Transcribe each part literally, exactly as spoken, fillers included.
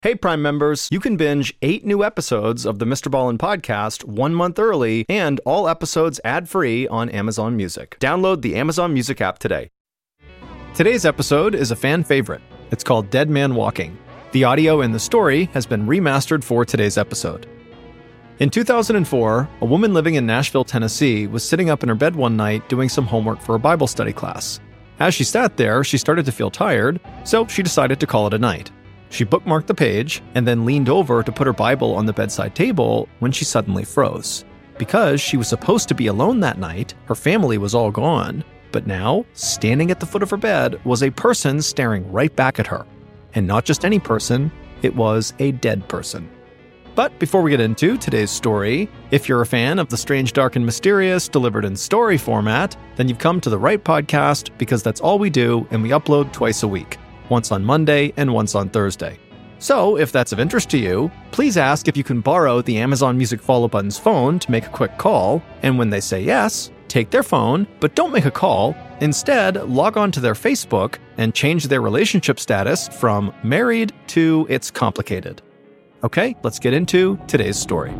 Hey, Prime members, you can binge eight new episodes of the Mister Ballin podcast one month early and all episodes ad-free on Amazon Music. Download the Amazon Music app today. Today's episode is a fan favorite. It's called Dead Man Walking. The audio in the story has been remastered for today's episode. In two thousand four, a woman living in Nashville, Tennessee, was sitting up in her bed one night doing some homework for a Bible study class. As she sat there, she started to feel tired, so she decided to call it a night. She bookmarked the page and then leaned over to put her Bible on the bedside table when she suddenly froze. Because she was supposed to be alone that night, her family was all gone. But now, standing at the foot of her bed was a person staring right back at her. And not just any person, it was a dead person. But before we get into today's story, if you're a fan of the strange, dark, and mysterious delivered in story format, then you've come to the right podcast because that's all we do and we upload twice a week. Once on Monday and once on Thursday. So, if that's of interest to you, please ask if you can borrow the Amazon Music Follow Button's phone to make a quick call, and when they say yes, take their phone, but don't make a call. Instead, log on to their Facebook and change their relationship status from married to it's complicated. Okay, let's get into today's story.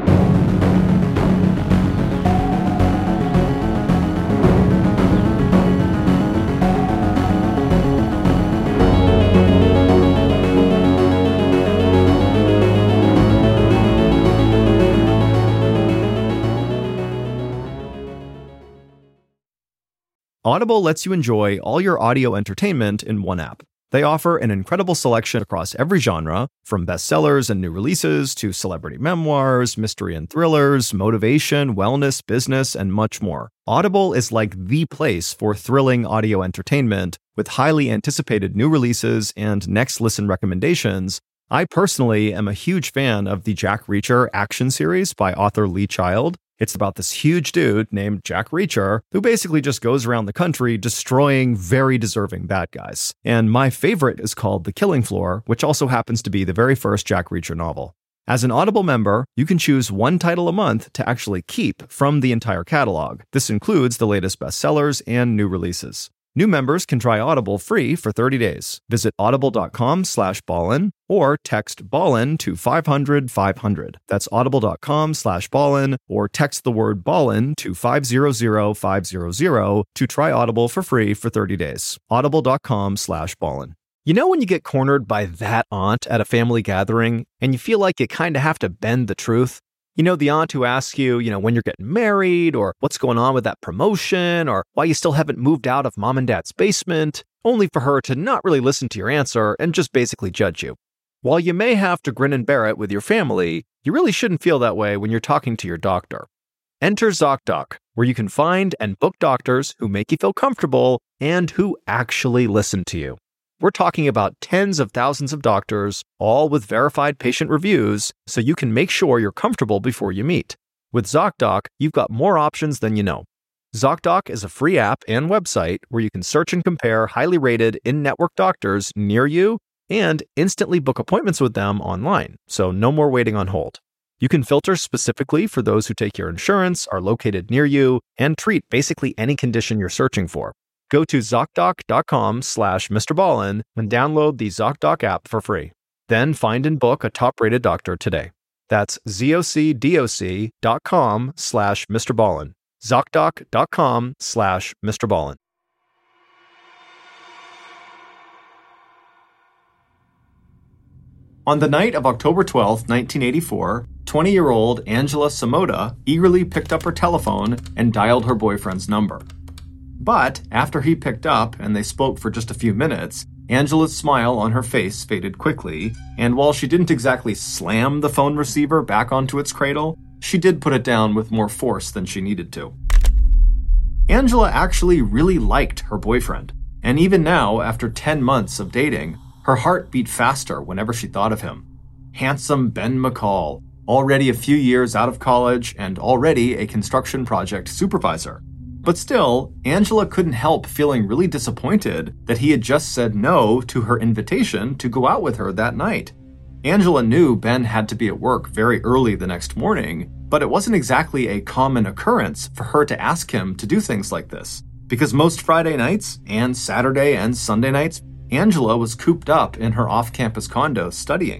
Audible lets you enjoy all your audio entertainment in one app. They offer an incredible selection across every genre, from bestsellers and new releases to celebrity memoirs, mystery and thrillers, motivation, wellness, business, and much more. Audible is like the place for thrilling audio entertainment with highly anticipated new releases and next listen recommendations. I personally am a huge fan of the Jack Reacher action series by author Lee Child. It's about this huge dude named Jack Reacher who basically just goes around the country destroying very deserving bad guys. And my favorite is called The Killing Floor, which also happens to be the very first Jack Reacher novel. As an Audible member, you can choose one title a month to actually keep from the entire catalog. This includes the latest bestsellers and new releases. New members can try Audible free for thirty days. Visit audible.com slash ballin or text ballin to five hundred five hundred. That's audible.com slash ballin or text the word ballin to five hundred five hundred to try Audible for free for thirty days. Audible.com slash ballin. You know when you get cornered by that aunt at a family gathering and you feel like you kind of have to bend the truth? You know, the aunt who asks you, you know, when you're getting married, or what's going on with that promotion, or why you still haven't moved out of mom and dad's basement, only for her to not really listen to your answer and just basically judge you. While you may have to grin and bear it with your family, you really shouldn't feel that way when you're talking to your doctor. Enter ZocDoc, where you can find and book doctors who make you feel comfortable and who actually listen to you. We're talking about tens of thousands of doctors, all with verified patient reviews, so you can make sure you're comfortable before you meet. With ZocDoc, you've got more options than you know. ZocDoc is a free app and website where you can search and compare highly rated in-network doctors near you and instantly book appointments with them online, so no more waiting on hold. You can filter specifically for those who take your insurance, are located near you, and treat basically any condition you're searching for. Go to ZocDoc.com slash Mr. Ballin and download the ZocDoc app for free. Then find and book a top-rated doctor today. That's ZocDoc.com slash Mr. Ballin. ZocDoc.com slash Mr. Ballin. On the night of October twelfth, nineteen eighty-four, twenty-year-old Angela Samoda eagerly picked up her telephone and dialed her boyfriend's number. But after he picked up and they spoke for just a few minutes, Angela's smile on her face faded quickly, and while she didn't exactly slam the phone receiver back onto its cradle, she did put it down with more force than she needed to. Angela actually really liked her boyfriend, and even now, after ten months of dating, her heart beat faster whenever she thought of him. Handsome Ben McCall, already a few years out of college and already a construction project supervisor. But still, Angela couldn't help feeling really disappointed that he had just said no to her invitation to go out with her that night. Angela knew Ben had to be at work very early the next morning, but it wasn't exactly a common occurrence for her to ask him to do things like this, because most Friday nights and Saturday and Sunday nights, Angela was cooped up in her off-campus condo studying.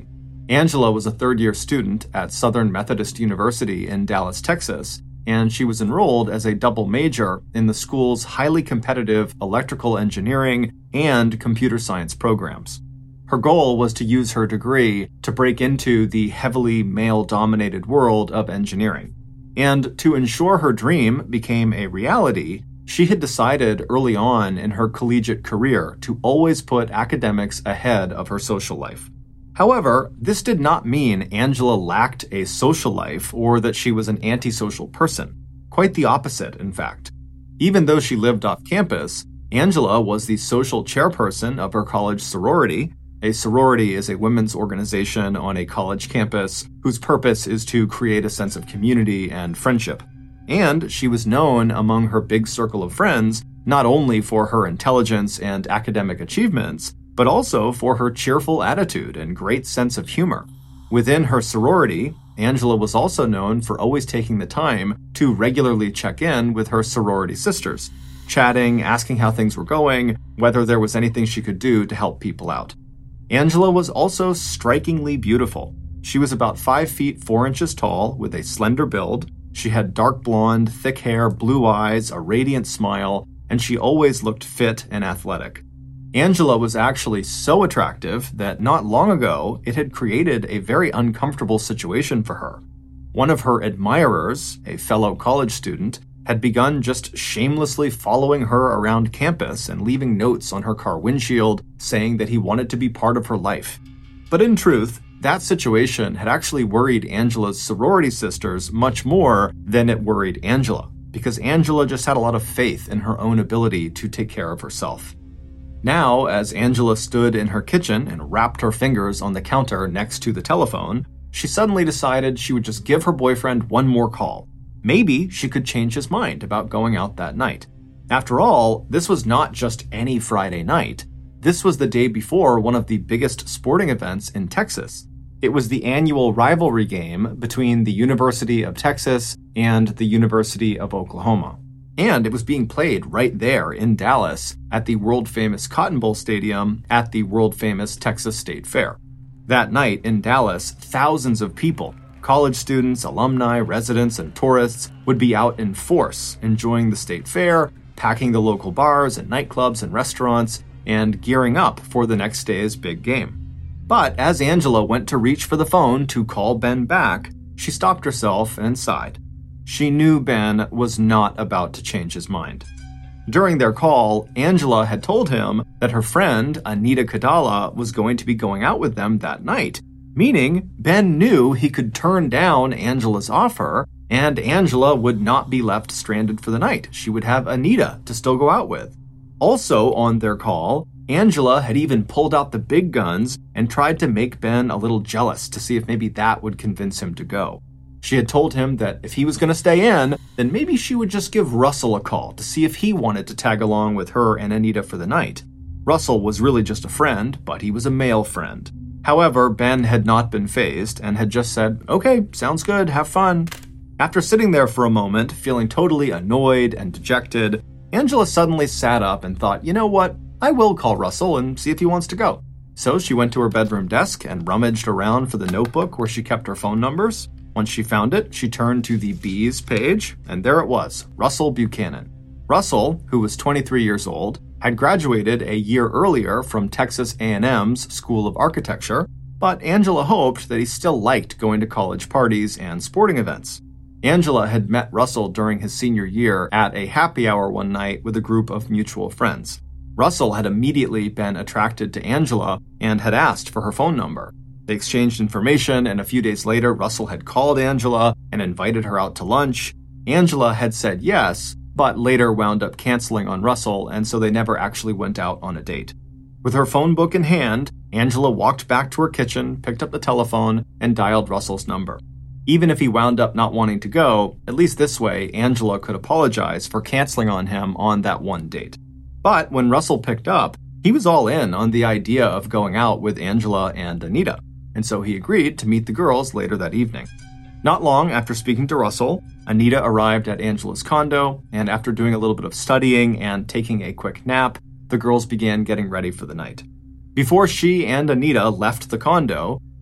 Angela was a third-year student at Southern Methodist University in Dallas, Texas, and she was enrolled as a double major in the school's highly competitive electrical engineering and computer science programs. Her goal was to use her degree to break into the heavily male-dominated world of engineering. And to ensure her dream became a reality, she had decided early on in her collegiate career to always put academics ahead of her social life. However, this did not mean Angela lacked a social life or that she was an antisocial person. Quite the opposite, in fact. Even though she lived off campus, Angela was the social chairperson of her college sorority. A sorority is a women's organization on a college campus whose purpose is to create a sense of community and friendship. And she was known among her big circle of friends not only for her intelligence and academic achievements, but also for her cheerful attitude and great sense of humor. Within her sorority, Angela was also known for always taking the time to regularly check in with her sorority sisters, chatting, asking how things were going, whether there was anything she could do to help people out. Angela was also strikingly beautiful. She was about five feet four inches tall with a slender build. She had dark blonde, thick hair, blue eyes, a radiant smile, and she always looked fit and athletic. Angela was actually so attractive that not long ago it had created a very uncomfortable situation for her. One of her admirers, a fellow college student, had begun just shamelessly following her around campus and leaving notes on her car windshield saying that he wanted to be part of her life. But in truth, that situation had actually worried Angela's sorority sisters much more than it worried Angela, because Angela just had a lot of faith in her own ability to take care of herself. Now, as Angela stood in her kitchen and wrapped her fingers on the counter next to the telephone, she suddenly decided she would just give her boyfriend one more call. Maybe she could change his mind about going out that night. After all, this was not just any Friday night. This was the day before one of the biggest sporting events in Texas. It was the annual rivalry game between the University of Texas and the University of Oklahoma. And it was being played right there in Dallas at the world-famous Cotton Bowl Stadium at the world-famous Texas State Fair. That night in Dallas, thousands of people, college students, alumni, residents, and tourists, would be out in force, enjoying the state fair, packing the local bars and nightclubs and restaurants, and gearing up for the next day's big game. But as Angela went to reach for the phone to call Ben back, she stopped herself and sighed. She knew Ben was not about to change his mind. During their call, Angela had told him that her friend, Anita Kadala, was going to be going out with them that night, meaning Ben knew he could turn down Angela's offer, and Angela would not be left stranded for the night. She would have Anita to still go out with. Also on their call, Angela had even pulled out the big guns and tried to make Ben a little jealous to see if maybe that would convince him to go. She had told him that if he was going to stay in, then maybe she would just give Russell a call to see if he wanted to tag along with her and Anita for the night. Russell was really just a friend, but he was a male friend. However, Ben had not been fazed and had just said, "Okay, sounds good, have fun." After sitting there for a moment, feeling totally annoyed and dejected, Angela suddenly sat up and thought, you know what, I will call Russell and see if he wants to go. So she went to her bedroom desk and rummaged around for the notebook where she kept her phone numbers. Once she found it, she turned to the Bees page, and there it was, Russell Buchanan. Russell, who was twenty-three years old, had graduated a year earlier from Texas A and M's School of Architecture, but Angela hoped that he still liked going to college parties and sporting events. Angela had met Russell during his senior year at a happy hour one night with a group of mutual friends. Russell had immediately been attracted to Angela and had asked for her phone number. They exchanged information, and a few days later, Russell had called Angela and invited her out to lunch. Angela had said yes, but later wound up canceling on Russell, and so they never actually went out on a date. With her phone book in hand, Angela walked back to her kitchen, picked up the telephone, and dialed Russell's number. Even if he wound up not wanting to go, at least this way, Angela could apologize for canceling on him on that one date. But when Russell picked up, he was all in on the idea of going out with Angela and Anita, and so he agreed to meet the girls later that evening. Not long after speaking to Russell, Anita arrived at Angela's condo, and after doing a little bit of studying and taking a quick nap, the girls began getting ready for the night. Before she and Anita left the condo,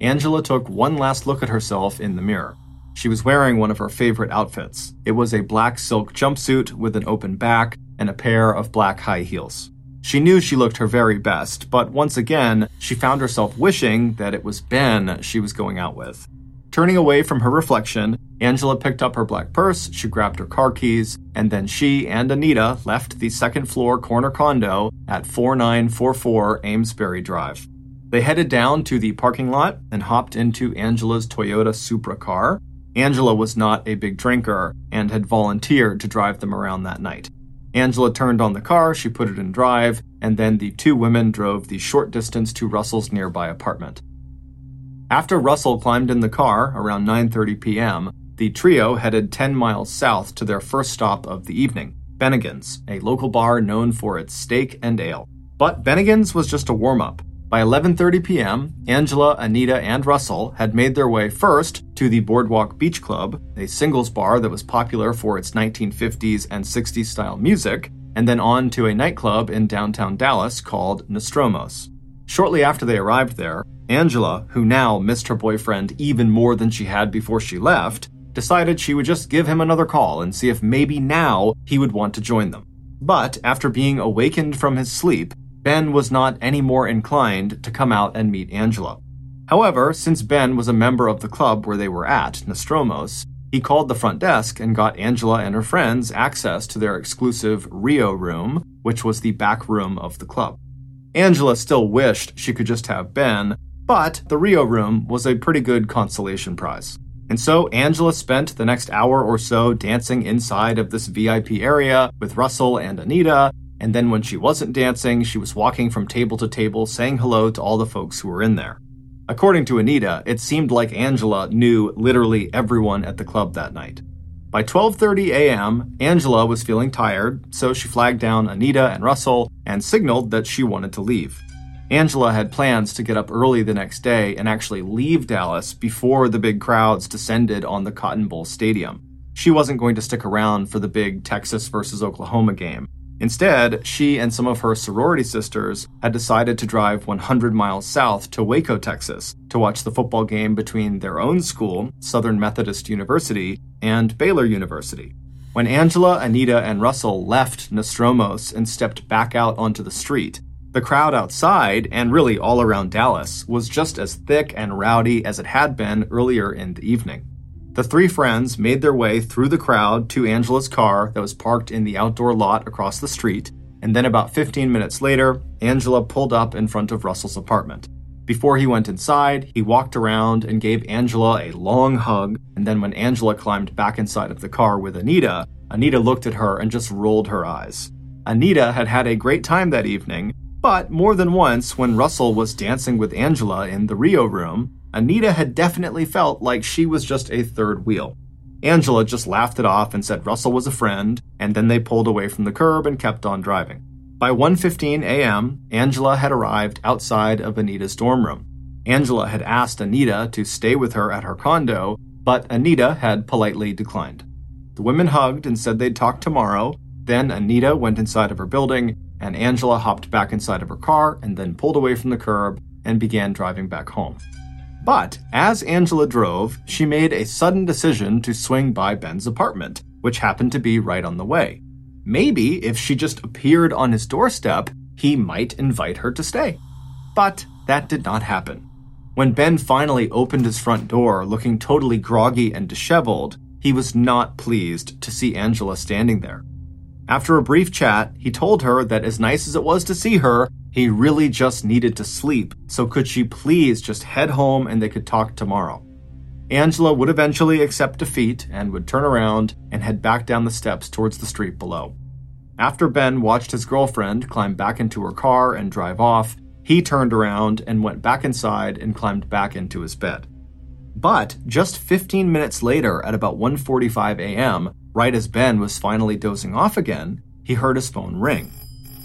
Angela took one last look at herself in the mirror. She was wearing one of her favorite outfits. It was a black silk jumpsuit with an open back and a pair of black high heels. She knew she looked her very best, but once again, she found herself wishing that it was Ben she was going out with. Turning away from her reflection, Angela picked up her black purse, she grabbed her car keys, and then she and Anita left the second-floor corner condo at forty-nine forty-four Amesbury Drive. They headed down to the parking lot and hopped into Angela's Toyota Supra car. Angela was not a big drinker and had volunteered to drive them around that night. Angela turned on the car, she put it in drive, and then the two women drove the short distance to Russell's nearby apartment. After Russell climbed in the car around nine thirty p.m., the trio headed ten miles south to their first stop of the evening, Bennigan's, a local bar known for its steak and ale. But Bennigan's was just a warm-up. By eleven thirty p.m., Angela, Anita, and Russell had made their way first to the Boardwalk Beach Club, a singles bar that was popular for its nineteen fifties and sixties style music, and then on to a nightclub in downtown Dallas called Nostromo's. Shortly after they arrived there, Angela, who now missed her boyfriend even more than she had before she left, decided she would just give him another call and see if maybe now he would want to join them. But after being awakened from his sleep, Ben was not any more inclined to come out and meet Angela. However, since Ben was a member of the club where they were at, Nostromo's, he called the front desk and got Angela and her friends access to their exclusive Rio room, which was the back room of the club. Angela still wished she could just have Ben, but the Rio room was a pretty good consolation prize. And so Angela spent the next hour or so dancing inside of this V I P area with Russell and Anita, and then when she wasn't dancing, she was walking from table to table saying hello to all the folks who were in there. According to Anita, it seemed like Angela knew literally everyone at the club that night. By twelve thirty a.m., Angela was feeling tired, so she flagged down Anita and Russell and signaled that she wanted to leave. Angela had plans to get up early the next day and actually leave Dallas before the big crowds descended on the Cotton Bowl Stadium. She wasn't going to stick around for the big Texas versus Oklahoma game. Instead, she and some of her sorority sisters had decided to drive one hundred miles south to Waco, Texas, to watch the football game between their own school, Southern Methodist University, and Baylor University. When Angela, Anita, and Russell left Nostromo's and stepped back out onto the street, the crowd outside, and really all around Dallas, was just as thick and rowdy as it had been earlier in the evening. The three friends made their way through the crowd to Angela's car that was parked in the outdoor lot across the street, and then about fifteen minutes later, Angela pulled up in front of Russell's apartment. Before he went inside, he walked around and gave Angela a long hug, and then when Angela climbed back inside of the car with Anita, Anita looked at her and just rolled her eyes. Anita had had a great time that evening, but more than once when Russell was dancing with Angela in the Rio room, Anita had definitely felt like she was just a third wheel. Angela just laughed it off and said Russell was a friend, and then they pulled away from the curb and kept on driving. By one fifteen a.m., Angela had arrived outside of Anita's dorm room. Angela had asked Anita to stay with her at her condo, but Anita had politely declined. The women hugged and said they'd talk tomorrow. Then Anita went inside of her building, and Angela hopped back inside of her car and then pulled away from the curb and began driving back home. But as Angela drove, she made a sudden decision to swing by Ben's apartment, which happened to be right on the way. Maybe if she just appeared on his doorstep, he might invite her to stay. But that did not happen. When Ben finally opened his front door looking totally groggy and disheveled, he was not pleased to see Angela standing there. After a brief chat, he told her that as nice as it was to see her, he really just needed to sleep, so could she please just head home and they could talk tomorrow. Angela would eventually accept defeat and would turn around and head back down the steps towards the street below. After Ben watched his girlfriend climb back into her car and drive off, he turned around and went back inside and climbed back into his bed. But just fifteen minutes later at about one forty-five a.m., right as Ben was finally dozing off again, he heard his phone ring.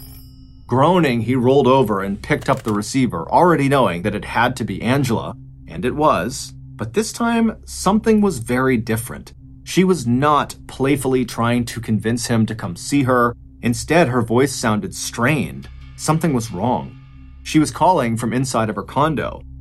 Groaning, he rolled over and picked up the receiver, already knowing that it had to be Angela, and it was. But this time, something was very different. She was not playfully trying to convince him to come see her. Instead, her voice sounded strained. Something was wrong. She was calling from inside of her condo,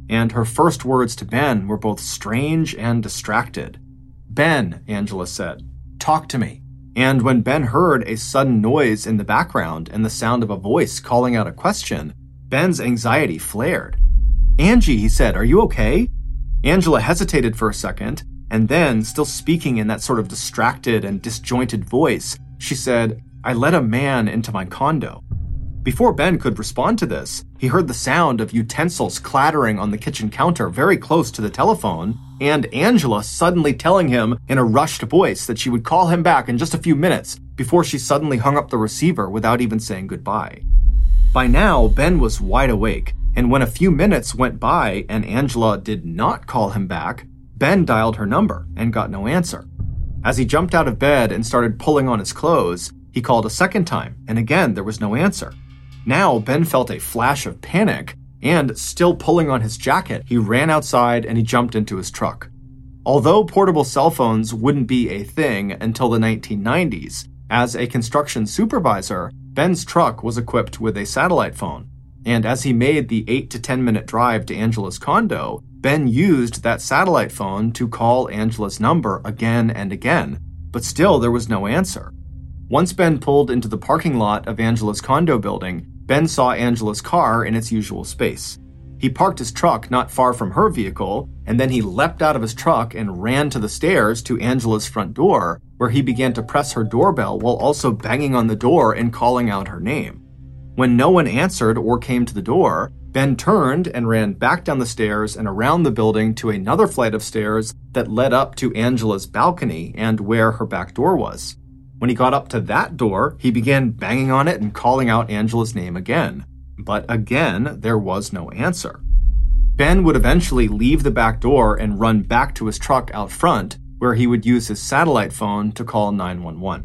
and her first words to Ben were both strange and distracted. "Ben," Angela said, "talk to me." And when Ben heard a sudden noise in the background and the sound of a voice calling out a question, Ben's anxiety flared. "Angie," he said, "are you okay?" Angela hesitated for a second, and then, still speaking in that sort of distracted and disjointed voice, she said, "I let a man into my condo." Before Ben could respond to this, he heard the sound of utensils clattering on the kitchen counter very close to the telephone, and Angela suddenly telling him in a rushed voice that she would call him back in just a few minutes before she suddenly hung up the receiver without even saying goodbye. By now, Ben was wide awake, and when a few minutes went by and Angela did not call him back, Ben dialed her number and got no answer. As he jumped out of bed and started pulling on his clothes, he called a second time, and again there was no answer. Now, Ben felt a flash of panic, and still pulling on his jacket, he ran outside and he jumped into his truck. Although portable cell phones wouldn't be a thing until the nineteen nineties, as a construction supervisor, Ben's truck was equipped with a satellite phone. And as he made the eight to ten minute drive to Angela's condo, Ben used that satellite phone to call Angela's number again and again, but still there was no answer. Once Ben pulled into the parking lot of Angela's condo building, Ben saw Angela's car in its usual space. He parked his truck not far from her vehicle, and then he leapt out of his truck and ran to the stairs to Angela's front door, where he began to press her doorbell while also banging on the door and calling out her name. When no one answered or came to the door, Ben turned and ran back down the stairs and around the building to another flight of stairs that led up to Angela's balcony and where her back door was. When he got up to that door, he began banging on it and calling out Angela's name again. But again, there was no answer. Ben would eventually leave the back door and run back to his truck out front, where he would use his satellite phone to call nine one one.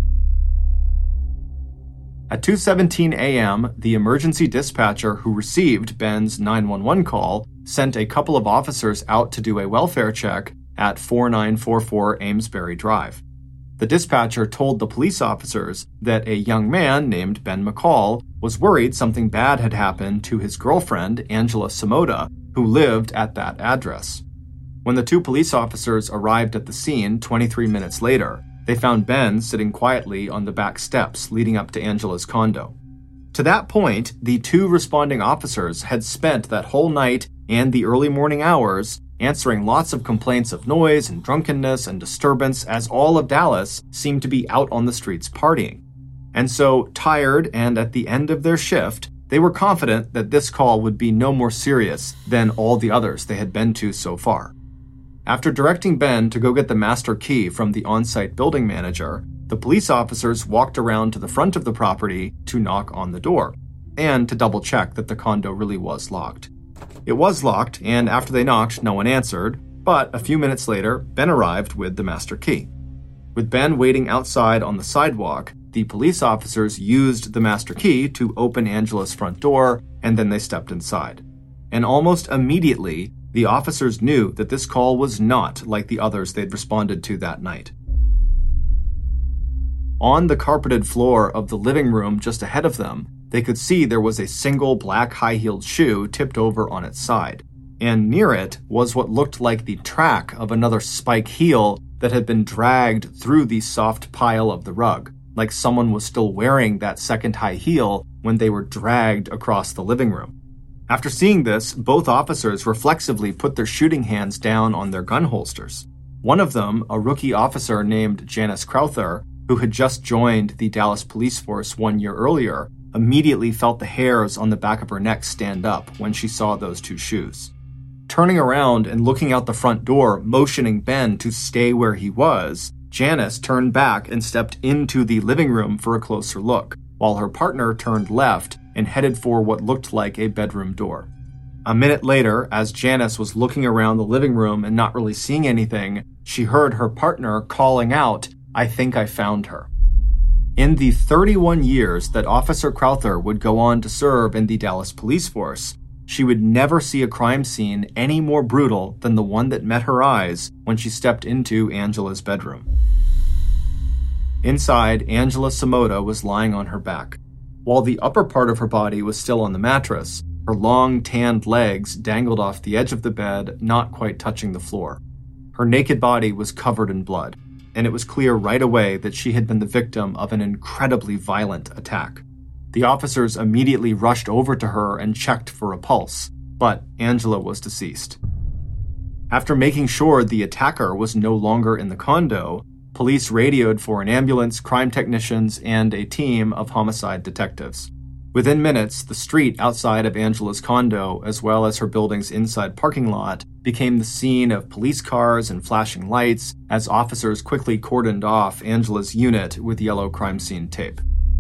At two seventeen a.m., the emergency dispatcher who received Ben's nine one one call sent a couple of officers out to do a welfare check at forty-nine forty-four Amesbury Drive. The dispatcher told the police officers that a young man named Ben McCall was worried something bad had happened to his girlfriend, Angela Samoda, who lived at that address. When the two police officers arrived at the scene twenty-three minutes later, they found Ben sitting quietly on the back steps leading up to Angela's condo. To that point, the two responding officers had spent that whole night and the early morning hours answering lots of complaints of noise and drunkenness and disturbance, as all of Dallas seemed to be out on the streets partying. And so, tired and at the end of their shift, they were confident that this call would be no more serious than all the others they had been to so far. After directing Ben to go get the master key from the on-site building manager, the police officers walked around to the front of the property to knock on the door, and to double-check that the condo really was locked. It was locked, and after they knocked, no one answered, but a few minutes later, Ben arrived with the master key. With Ben waiting outside on the sidewalk, the police officers used the master key to open Angela's front door, and then they stepped inside. And almost immediately, the officers knew that this call was not like the others they'd responded to that night. On the carpeted floor of the living room just ahead of them, they could see there was a single black high-heeled shoe tipped over on its side, and near it was what looked like the track of another spike heel that had been dragged through the soft pile of the rug, like someone was still wearing that second high heel when they were dragged across the living room. After seeing this, both officers reflexively put their shooting hands down on their gun holsters. One of them, a rookie officer named Janice Crowther, who had just joined the Dallas police force one year earlier, immediately felt the hairs on the back of her neck stand up when she saw those two shoes. Turning around and looking out the front door, motioning Ben to stay where he was, Janice turned back and stepped into the living room for a closer look, while her partner turned left and headed for what looked like a bedroom door. A minute later, as Janice was looking around the living room and not really seeing anything, she heard her partner calling out, "I think I found her." In the thirty-one years that Officer Crowther would go on to serve in the Dallas police force, she would never see a crime scene any more brutal than the one that met her eyes when she stepped into Angela's bedroom. Inside, Angela Samoda was lying on her back. While the upper part of her body was still on the mattress, Her long, tanned legs dangled off the edge of the bed, not quite touching the floor. Her naked body was covered in blood, and it was clear right away that she had been the victim of an incredibly violent attack. The officers immediately rushed over to her and checked for a pulse, but Angela was deceased. After making sure the attacker was no longer in the condo, police radioed for an ambulance, crime technicians, and a team of homicide detectives. Within minutes, the street outside of Angela's condo, as well as her building's inside parking lot, became the scene of police cars and flashing lights as officers quickly cordoned off Angela's unit with yellow crime scene tape.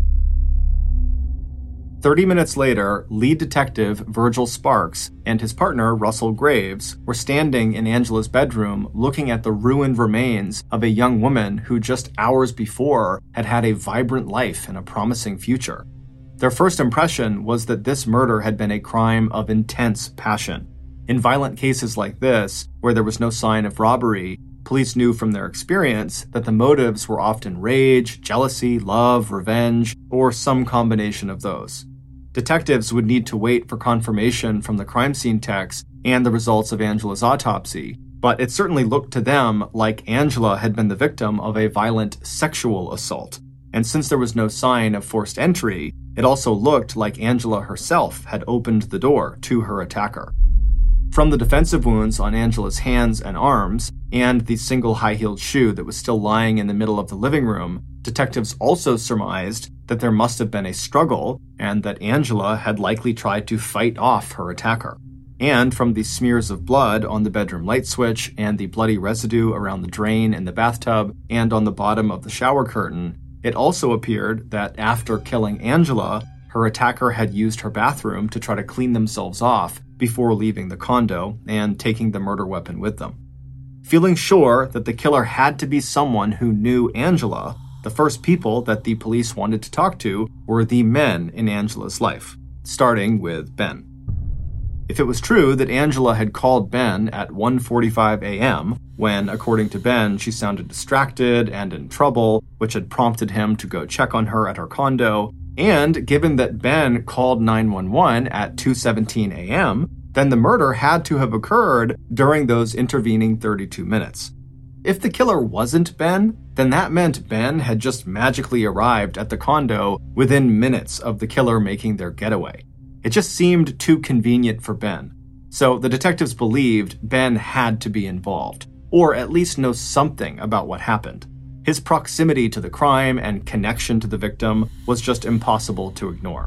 Thirty minutes later, lead detective Virgil Sparks and his partner Russell Graves were standing in Angela's bedroom looking at the ruined remains of a young woman who just hours before had had a vibrant life and a promising future. Their first impression was that this murder had been a crime of intense passion. In violent cases like this, where there was no sign of robbery, police knew from their experience that the motives were often rage, jealousy, love, revenge, or some combination of those. Detectives would need to wait for confirmation from the crime scene techs and the results of Angela's autopsy, but it certainly looked to them like Angela had been the victim of a violent sexual assault. And since there was no sign of forced entry, it also looked like Angela herself had opened the door to her attacker. From the defensive wounds on Angela's hands and arms, and the single high-heeled shoe that was still lying in the middle of the living room, detectives also surmised that there must have been a struggle and that Angela had likely tried to fight off her attacker. And from the smears of blood on the bedroom light switch and the bloody residue around the drain in the bathtub and on the bottom of the shower curtain, it also appeared that after killing Angela, her attacker had used her bathroom to try to clean themselves off before leaving the condo and taking the murder weapon with them. Feeling sure that the killer had to be someone who knew Angela, the first people that the police wanted to talk to were the men in Angela's life, starting with Ben. If it was true that Angela had called Ben at one forty-five a.m., when, according to Ben, she sounded distracted and in trouble, which had prompted him to go check on her at her condo, and given that Ben called nine one one at two seventeen a.m., then the murder had to have occurred during those intervening thirty-two minutes. If the killer wasn't Ben, then that meant Ben had just magically arrived at the condo within minutes of the killer making their getaway. It just seemed too convenient for Ben. So the detectives believed Ben had to be involved, or at least know something about what happened. His proximity to the crime and connection to the victim was just impossible to ignore.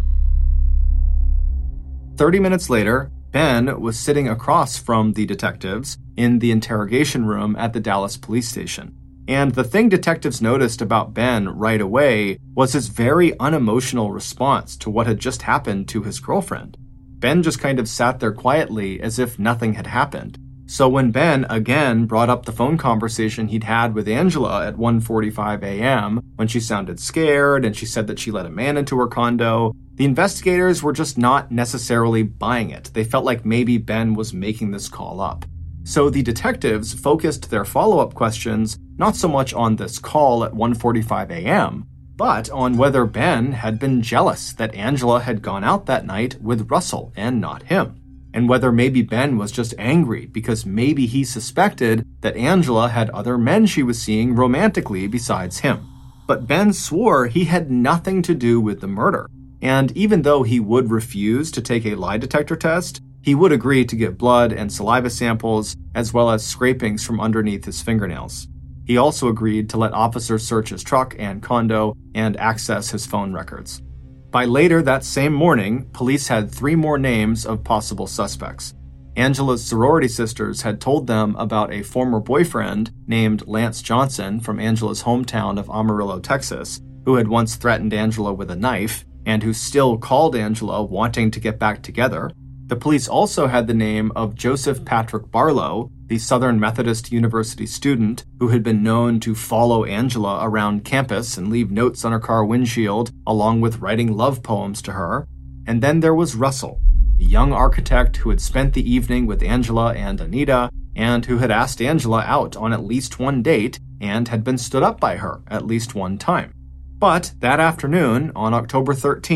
Thirty minutes later, Ben was sitting across from the detectives in the interrogation room at the Dallas police station. And the thing detectives noticed about Ben right away was his very unemotional response to what had just happened to his girlfriend. Ben just kind of sat there quietly as if nothing had happened. So when Ben again brought up the phone conversation he'd had with Angela at one forty-five a.m., when she sounded scared and she said that she let a man into her condo, the investigators were just not necessarily buying it. They felt like maybe Ben was making this call up. So the detectives focused their follow-up questions not so much on this call at one forty-five a.m., but on whether Ben had been jealous that Angela had gone out that night with Russell and not him, and whether maybe Ben was just angry because maybe he suspected that Angela had other men she was seeing romantically besides him. But Ben swore he had nothing to do with the murder, and even though he would refuse to take a lie detector test, he would agree to give blood and saliva samples, as well as scrapings from underneath his fingernails. He also agreed to let officers search his truck and condo and access his phone records. By later that same morning, police had three more names of possible suspects. Angela's sorority sisters had told them about a former boyfriend named Lance Johnson from Angela's hometown of Amarillo, Texas, who had once threatened Angela with a knife and who still called Angela wanting to get back together. The police also had the name of Joseph Patrick Barlow, the Southern Methodist University student who had been known to follow Angela around campus and leave notes on her car windshield, along with writing love poems to her. And then there was Russell, the young architect who had spent the evening with Angela and Anita, and who had asked Angela out on at least one date and had been stood up by her at least one time. But that afternoon, on October thirteenth,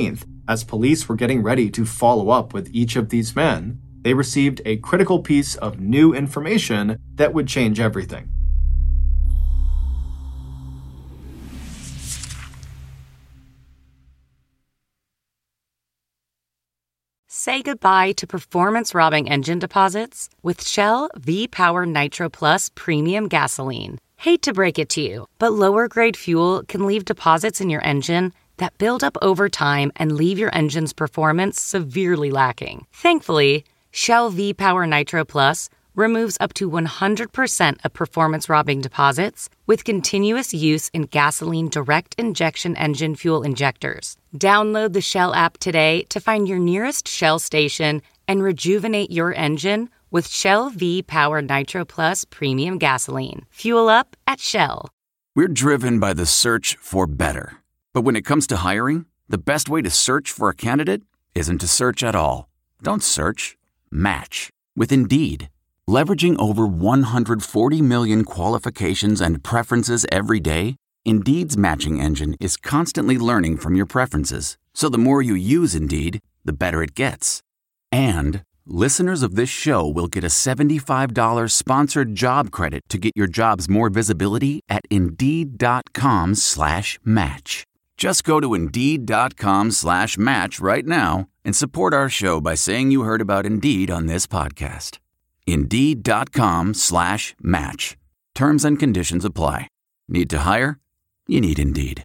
As police were getting ready to follow up with each of these men, they received a critical piece of new information that would change everything. Say goodbye to performance-robbing engine deposits with Shell V-Power Nitro Plus Premium Gasoline. Hate to break it to you, but lower-grade fuel can leave deposits in your engine that build up over time and leave your engine's performance severely lacking. Thankfully, Shell V-Power Nitro Plus removes up to one hundred percent of performance-robbing deposits with continuous use in gasoline direct injection engine fuel injectors. Download the Shell app today to find your nearest Shell station and rejuvenate your engine with Shell V-Power Nitro Plus Premium Gasoline. Fuel up at Shell. We're driven by the search for better. But when it comes to hiring, the best way to search for a candidate isn't to search at all. Don't search. Match with Indeed. Leveraging over one hundred forty million qualifications and preferences every day, Indeed's matching engine is constantly learning from your preferences. So the more you use Indeed, the better it gets. And listeners of this show will get a seventy-five dollars sponsored job credit to get your jobs more visibility at Indeed.com slash match. Just go to Indeed.com slash match right now and support our show by saying you heard about Indeed on this podcast. Indeed.com slash match. Terms and conditions apply. Need to hire? You need Indeed.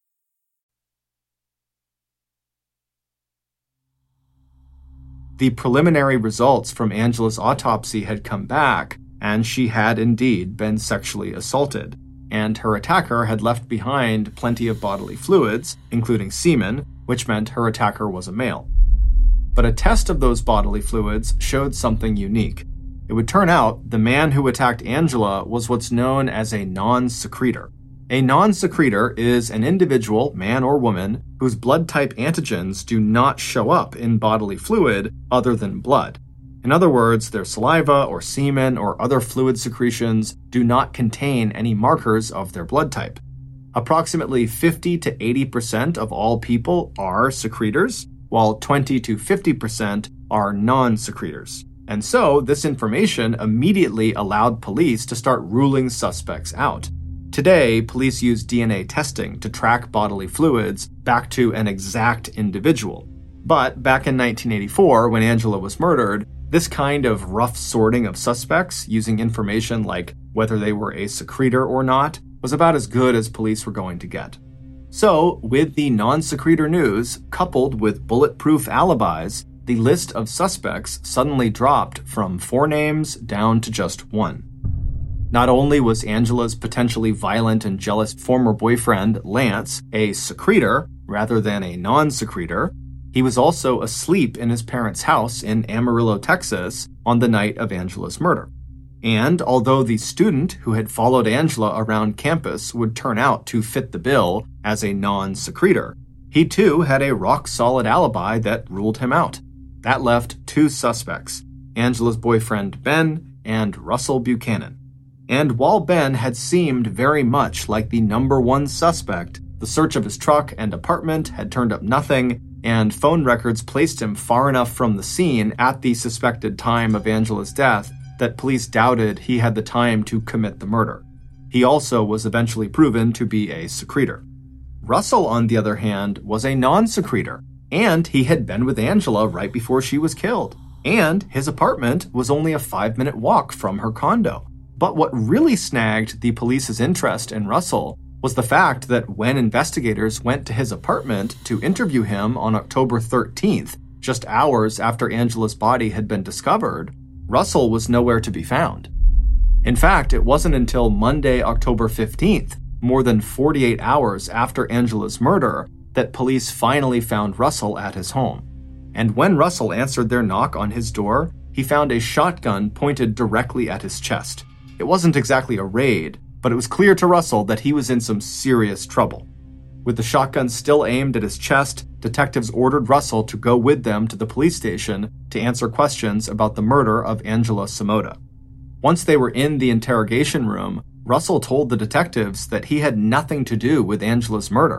The preliminary results from Angela's autopsy had come back, and she had indeed been sexually assaulted, and her attacker had left behind plenty of bodily fluids, including semen, which meant her attacker was a male. But a test of those bodily fluids showed something unique. It would turn out the man who attacked Angela was what's known as a non-secretor. A non-secretor is an individual, man or woman, whose blood type antigens do not show up in bodily fluid other than blood. In other words, their saliva or semen or other fluid secretions do not contain any markers of their blood type. Approximately fifty to eighty percent of all people are secretors, while twenty to fifty percent are non-secretors. And so, this information immediately allowed police to start ruling suspects out. Today, police use D N A testing to track bodily fluids back to an exact individual. But back in nineteen eighty-four, when Angela was murdered, this kind of rough sorting of suspects using information like whether they were a secretor or not was about as good as police were going to get. So, with the non-secretor news, coupled with bulletproof alibis, the list of suspects suddenly dropped from four names down to just one. Not only was Angela's potentially violent and jealous former boyfriend, Lance, a secretor rather than a non-secretor, he was also asleep in his parents' house in Amarillo, Texas, on the night of Angela's murder. And although the student who had followed Angela around campus would turn out to fit the bill as a non-secretor, he too had a rock-solid alibi that ruled him out. That left two suspects, Angela's boyfriend Ben and Russell Buchanan. And while Ben had seemed very much like the number one suspect, the search of his truck and apartment had turned up nothing, and phone records placed him far enough from the scene at the suspected time of Angela's death that police doubted he had the time to commit the murder. He also was eventually proven to be a secretor. Russell, on the other hand, was a non-secretor, and he had been with Angela right before she was killed, and his apartment was only a five-minute walk from her condo. But what really snagged the police's interest in Russell was the fact that when investigators went to his apartment to interview him on October thirteenth, just hours after Angela's body had been discovered, Russell was nowhere to be found. In fact, it wasn't until Monday, October fifteenth, more than forty-eight hours after Angela's murder, that police finally found Russell at his home. And when Russell answered their knock on his door, he found a shotgun pointed directly at his chest. It wasn't exactly a raid, but it was clear to Russell that he was in some serious trouble. With the shotgun still aimed at his chest, detectives ordered Russell to go with them to the police station to answer questions about the murder of Angela Samota. Once they were in the interrogation room, Russell told the detectives that he had nothing to do with Angela's murder.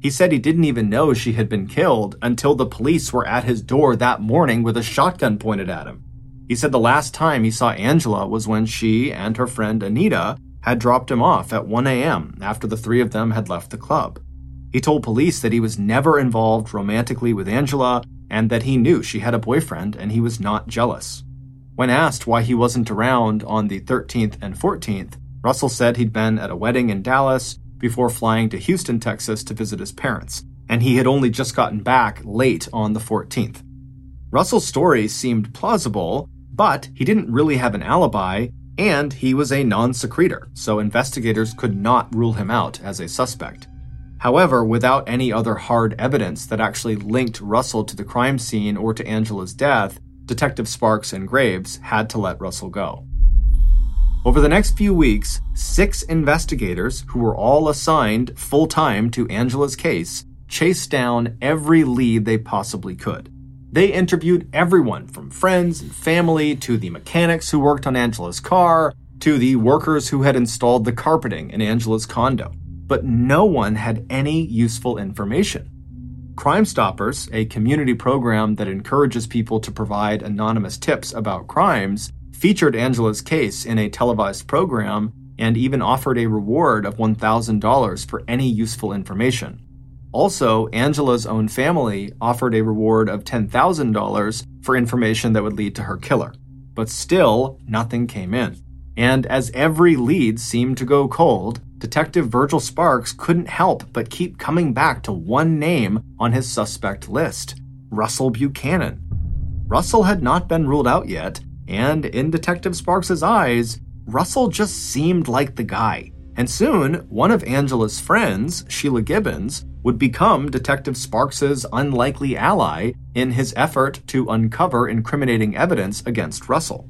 He said he didn't even know she had been killed until the police were at his door that morning with a shotgun pointed at him. He said the last time he saw Angela was when she and her friend Anita had dropped him off at one a.m. after the three of them had left the club. He told police that he was never involved romantically with Angela and that he knew she had a boyfriend and he was not jealous. When asked why he wasn't around on the thirteenth and fourteenth, Russell said he'd been at a wedding in Dallas before flying to Houston, Texas to visit his parents, and he had only just gotten back late on the fourteenth. Russell's story seemed plausible, but he didn't really have an alibi, and he was a non-secretor, so investigators could not rule him out as a suspect. However, without any other hard evidence that actually linked Russell to the crime scene or to Angela's death, Detective Sparks and Graves had to let Russell go. Over the next few weeks, six investigators, who were all assigned full-time to Angela's case, chased down every lead they possibly could. They interviewed everyone from friends and family to the mechanics who worked on Angela's car to the workers who had installed the carpeting in Angela's condo, but no one had any useful information. Crime Stoppers, a community program that encourages people to provide anonymous tips about crimes, featured Angela's case in a televised program and even offered a reward of one thousand dollars for any useful information. Also, Angela's own family offered a reward of ten thousand dollars for information that would lead to her killer. But still, nothing came in. And as every lead seemed to go cold, Detective Virgil Sparks couldn't help but keep coming back to one name on his suspect list: Russell Buchanan. Russell had not been ruled out yet, and in Detective Sparks' eyes, Russell just seemed like the guy. And soon, one of Angela's friends, Sheila Gibbons, would become Detective Sparks' unlikely ally in his effort to uncover incriminating evidence against Russell.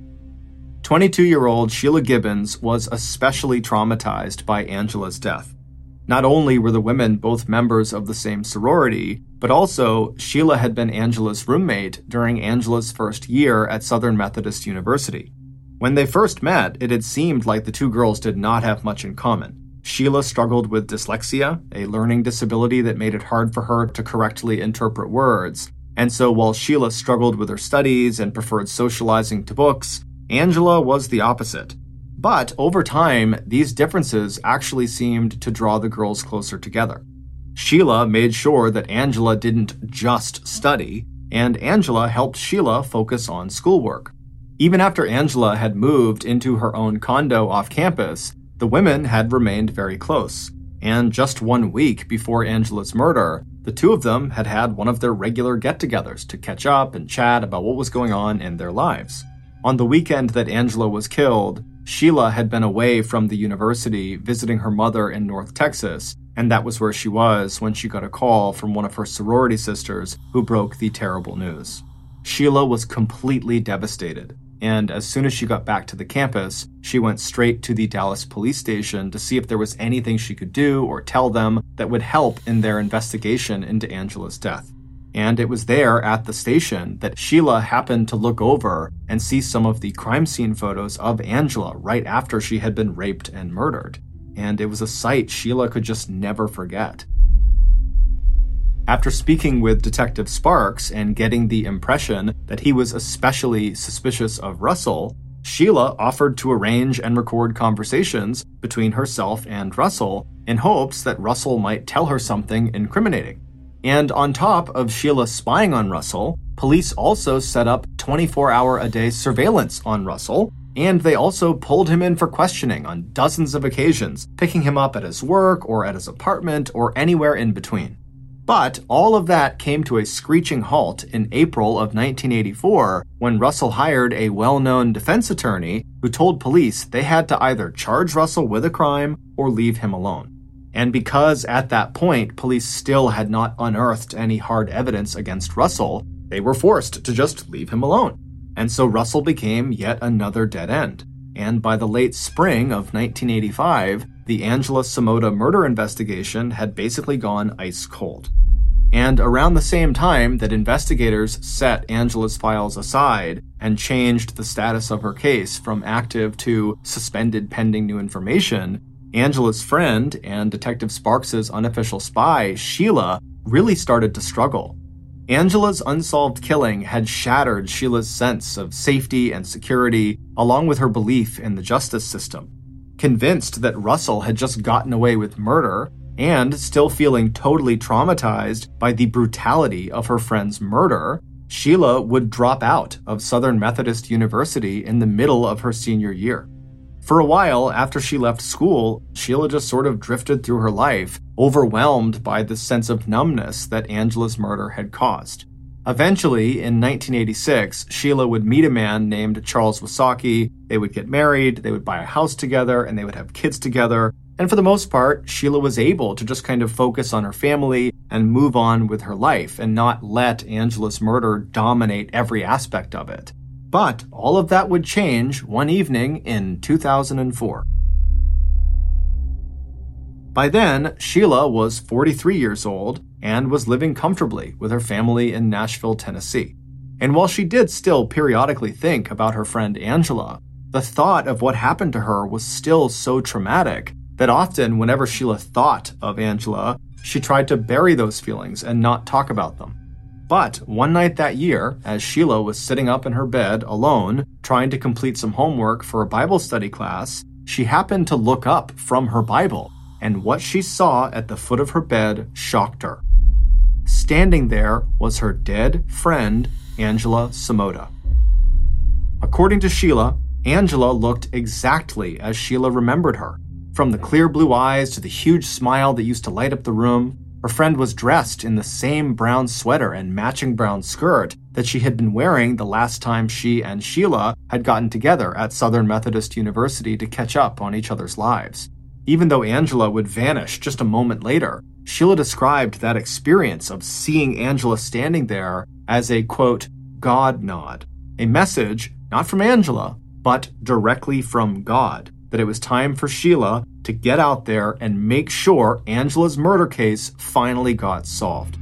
twenty-two-year-old Sheila Gibbons was especially traumatized by Angela's death. Not only were the women both members of the same sorority, but also Sheila had been Angela's roommate during Angela's first year at Southern Methodist University. When they first met, it had seemed like the two girls did not have much in common. Sheila struggled with dyslexia, a learning disability that made it hard for her to correctly interpret words, and so while Sheila struggled with her studies and preferred socializing to books, Angela was the opposite. But over time, these differences actually seemed to draw the girls closer together. Sheila made sure that Angela didn't just study, and Angela helped Sheila focus on schoolwork. Even after Angela had moved into her own condo off campus, the women had remained very close. And just one week before Angela's murder, the two of them had had one of their regular get-togethers to catch up and chat about what was going on in their lives. On the weekend that Angela was killed, Sheila had been away from the university visiting her mother in North Texas, and that was where she was when she got a call from one of her sorority sisters who broke the terrible news. Sheila was completely devastated, and as soon as she got back to the campus, she went straight to the Dallas police station to see if there was anything she could do or tell them that would help in their investigation into Angela's death. And it was there at the station that Sheila happened to look over and see some of the crime scene photos of Angela right after she had been raped and murdered. And it was a sight Sheila could just never forget. After speaking with Detective Sparks and getting the impression that he was especially suspicious of Russell, Sheila offered to arrange and record conversations between herself and Russell in hopes that Russell might tell her something incriminating. And on top of Sheila spying on Russell, police also set up twenty-four hour a day surveillance on Russell, and they also pulled him in for questioning on dozens of occasions, picking him up at his work or at his apartment or anywhere in between. But all of that came to a screeching halt in April of nineteen eighty-four when Russell hired a well-known defense attorney who told police they had to either charge Russell with a crime or leave him alone. And because at that point police still had not unearthed any hard evidence against Russell, they were forced to just leave him alone. And so Russell became yet another dead end. And by the late spring of nineteen eighty-five, the Angela Samota murder investigation had basically gone ice cold. And around the same time that investigators set Angela's files aside and changed the status of her case from active to suspended pending new information, Angela's friend and Detective Sparks' unofficial spy, Sheila, really started to struggle. Angela's unsolved killing had shattered Sheila's sense of safety and security, along with her belief in the justice system. Convinced that Russell had just gotten away with murder, and still feeling totally traumatized by the brutality of her friend's murder, Sheila would drop out of Southern Methodist University in the middle of her senior year. For a while after she left school, Sheila just sort of drifted through her life, overwhelmed by the sense of numbness that Angela's murder had caused. Eventually, in nineteen eighty-six, Sheila would meet a man named Charles Wysocki. They would get married, they would buy a house together, and they would have kids together. And for the most part, Sheila was able to just kind of focus on her family and move on with her life and not let Angela's murder dominate every aspect of it. But all of that would change one evening in two thousand four. By then, Sheila was forty-three years old and was living comfortably with her family in Nashville, Tennessee. And while she did still periodically think about her friend Angela, the thought of what happened to her was still so traumatic that often whenever Sheila thought of Angela, she tried to bury those feelings and not talk about them. But one night that year, as Sheila was sitting up in her bed alone, trying to complete some homework for a Bible study class, she happened to look up from her Bible, and what she saw at the foot of her bed shocked her. Standing there was her dead friend, Angela Samota. According to Sheila, Angela looked exactly as Sheila remembered her. From the clear blue eyes to the huge smile that used to light up the room, her friend was dressed in the same brown sweater and matching brown skirt that she had been wearing the last time she and Sheila had gotten together at Southern Methodist University to catch up on each other's lives. Even though Angela would vanish just a moment later, Sheila described that experience of seeing Angela standing there as a, quote, God nod, a message not from Angela, but directly from God, that it was time for Sheila to get out there and make sure Angela's murder case finally got solved.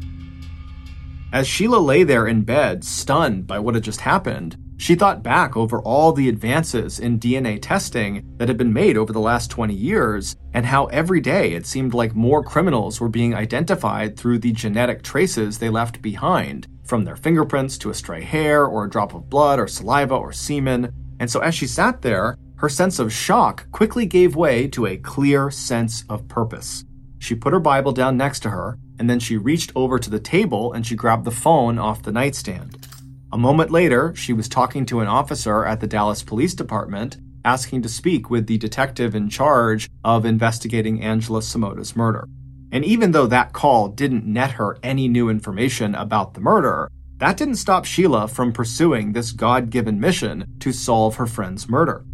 As Sheila lay there in bed, stunned by what had just happened, she thought back over all the advances in D N A testing that had been made over the last twenty years, and how every day it seemed like more criminals were being identified through the genetic traces they left behind, from their fingerprints to a stray hair or a drop of blood or saliva or semen. And so as she sat there, her sense of shock quickly gave way to a clear sense of purpose. She put her Bible down next to her, and then she reached over to the table and she grabbed the phone off the nightstand. A moment later, she was talking to an officer at the Dallas Police Department, asking to speak with the detective in charge of investigating Angela Samota's murder. And even though that call didn't net her any new information about the murder, that didn't stop Sheila from pursuing this God-given mission to solve her friend's murder.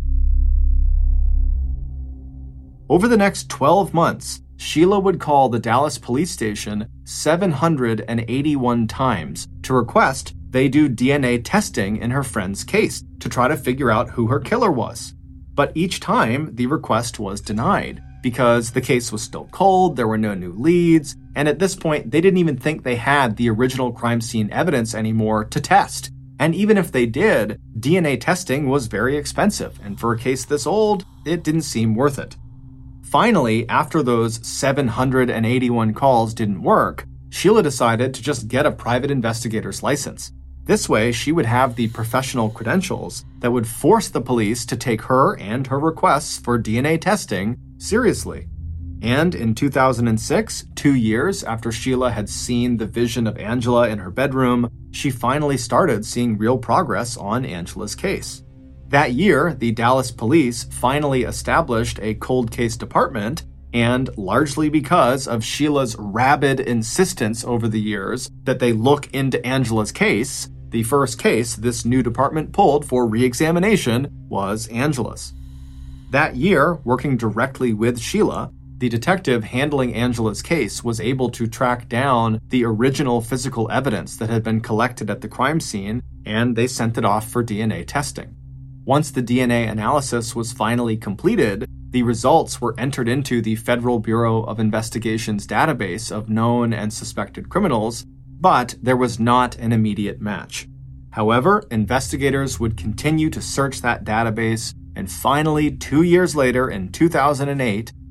Over the next twelve months, Sheila would call the Dallas police station seven hundred eighty-one times to request they do D N A testing in her friend's case to try to figure out who her killer was. But each time, the request was denied because the case was still cold, there were no new leads, and at this point, they didn't even think they had the original crime scene evidence anymore to test. And even if they did, D N A testing was very expensive, and for a case this old, it didn't seem worth it. Finally, after those seven hundred eighty-one calls didn't work, Sheila decided to just get a private investigator's license. This way, she would have the professional credentials that would force the police to take her and her requests for D N A testing seriously. And in two thousand six, two years after Sheila had seen the vision of Angela in her bedroom, she finally started seeing real progress on Angela's case. That year, the Dallas police finally established a cold case department, and largely because of Sheila's rabid insistence over the years that they look into Angela's case, the first case this new department pulled for re-examination was Angela's. That year, working directly with Sheila, the detective handling Angela's case was able to track down the original physical evidence that had been collected at the crime scene, and they sent it off for D N A testing. Once the D N A analysis was finally completed, the results were entered into the Federal Bureau of Investigation's database of known and suspected criminals, but there was not an immediate match. However, investigators would continue to search that database, and finally, two years later in two thousand eight,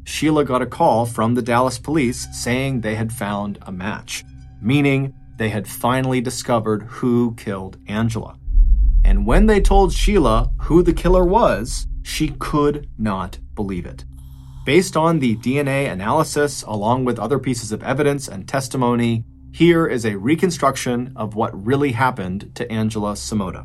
Sheila got a call from the Dallas police saying they had found a match, meaning they had finally discovered who killed Angela. And when they told Sheila who the killer was, she could not believe it. Based on the D N A analysis, along with other pieces of evidence and testimony, here is a reconstruction of what really happened to Angela Samota.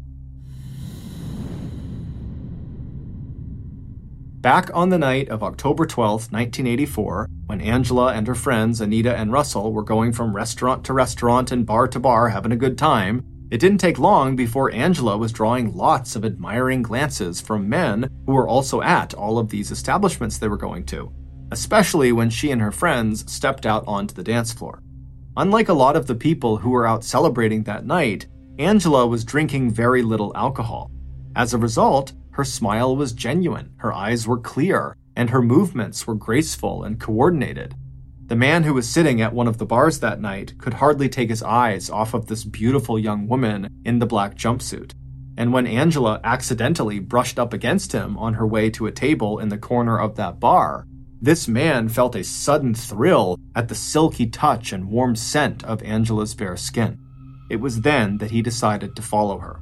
Back on the night of October twelfth, nineteen eighty-four, when Angela and her friends Anita and Russell were going from restaurant to restaurant and bar to bar having a good time, it didn't take long before Angela was drawing lots of admiring glances from men who were also at all of these establishments they were going to, especially when she and her friends stepped out onto the dance floor. Unlike a lot of the people who were out celebrating that night, Angela was drinking very little alcohol. As a result, her smile was genuine, her eyes were clear, and her movements were graceful and coordinated. The man who was sitting at one of the bars that night could hardly take his eyes off of this beautiful young woman in the black jumpsuit. And when Angela accidentally brushed up against him on her way to a table in the corner of that bar, this man felt a sudden thrill at the silky touch and warm scent of Angela's bare skin. It was then that he decided to follow her.